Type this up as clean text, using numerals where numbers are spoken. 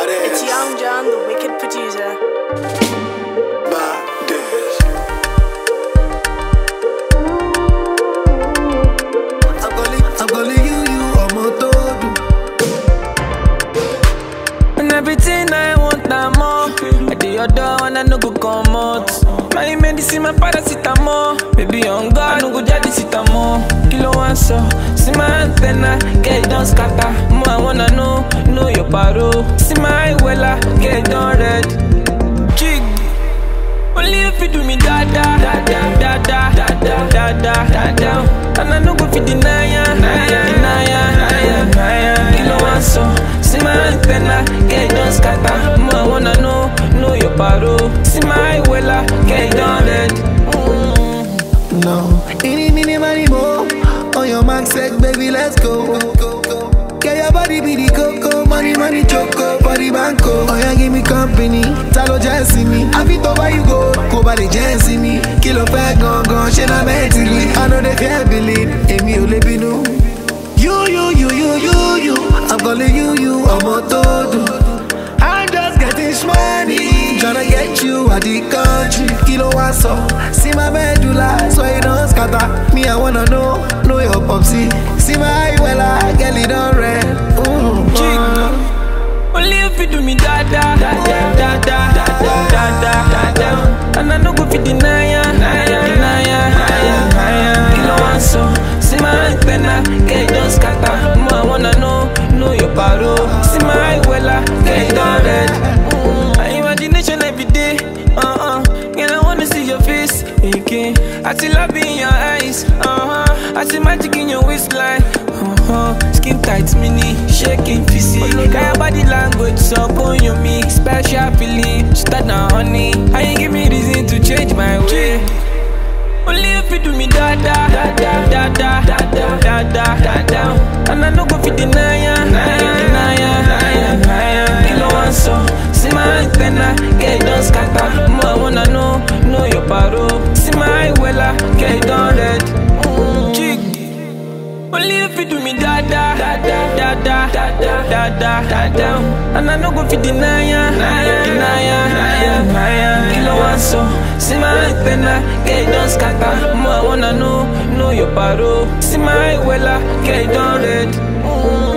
It's Young John, the wicked producer. I'm calling you, I'm a todo. And everything I want, I'm more. I do your door and I no go come out. My medicine, my paracetamol. Baby, on God, no go jadi sitamol. Kilo one so, see my antenna, get it done scatter. More I wanna know your paro. See my wella, get it done red. Jig, only if you do me da da da da da da da da da da da. And I no go fit deny ya, Kilo one so, see my antenna, get it done scatter. More I wanna know your paro. See my wella, get it done red. No, any money more. On your mark, set, baby, let's go. Get your body be the coco, money choco, body banco. Oh yeah, give me company, talo just see me. I fit over you go by the just me. Kilo fat gone, she na mentally. I know they can't believe, Emi Olebinu. You, I'm calling you, I'm a todo. I'm just getting money, tryna get you out the country. Kilo one so, see my medulla, so you don't scatter. Me, I wanna know your popsy. See my wella, girl, it don't red. Only if you do me da da da da da da da da da. And I no go fit deny ya, Kilo one so, see my antenna, get it done scatter. More I wanna know your paro. See my wella, get it done red. My imagination every day, Girl, I wanna see your face again. I see love in your eyes, I see magic in your waistline, Skin tight, mini, shaking physique. Got your body language, so on your me. Special feeling, start now, honey. I ain't give me reason to change my way. Only if you do me da da da da da da da da da da. And I no go fit deny ya, Kilo one so, see my antenna, get it done scatter. More I wanna know your paro. See my wella, get it done red. Jig, only if you do me da da da da da da da da da. And I no go fit deny ya, Kilo one so, see my antenna, get it done scatter. More I wanna know your paro. See my wella, get it done red.